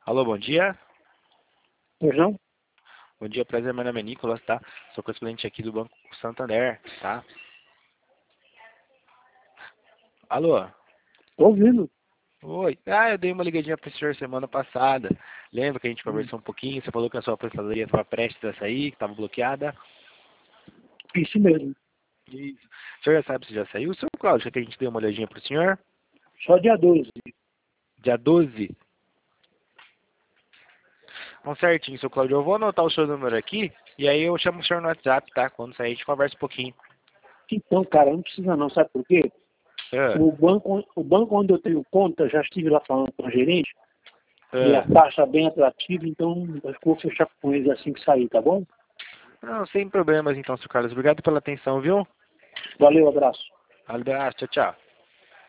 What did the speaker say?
Alô, bom dia. Pois não? Bom dia, prazer, meu nome é Nicolas, tá? Sou correspondente aqui do Banco Santander, tá? Alô? Tô ouvindo. Oi. Eu dei uma ligadinha pro senhor semana passada. Lembra que a gente conversou um pouquinho? Você falou que a sua aposentadoria estava prestes a sair, que estava bloqueada. Isso mesmo. Isso. O senhor já sabe se já saiu? O senhor Cláudio, quer que a gente dê uma olhadinha pro senhor? Só dia 12. Dia 12. Então, certinho, seu Cláudio. Eu vou anotar o seu número aqui e aí eu chamo o senhor no WhatsApp, tá? Quando sair, a gente conversa um pouquinho. Então, cara, não precisa não, sabe por quê? Ah, O banco onde eu tenho conta, já estive lá falando com o gerente, e a ah. taxa é bem atrativa, então acho que eu vou fechar com eles assim que sair, tá bom? Não, sem problemas então, seu Carlos. Obrigado pela atenção, viu? Valeu, abraço. Abraço, tchau, tchau.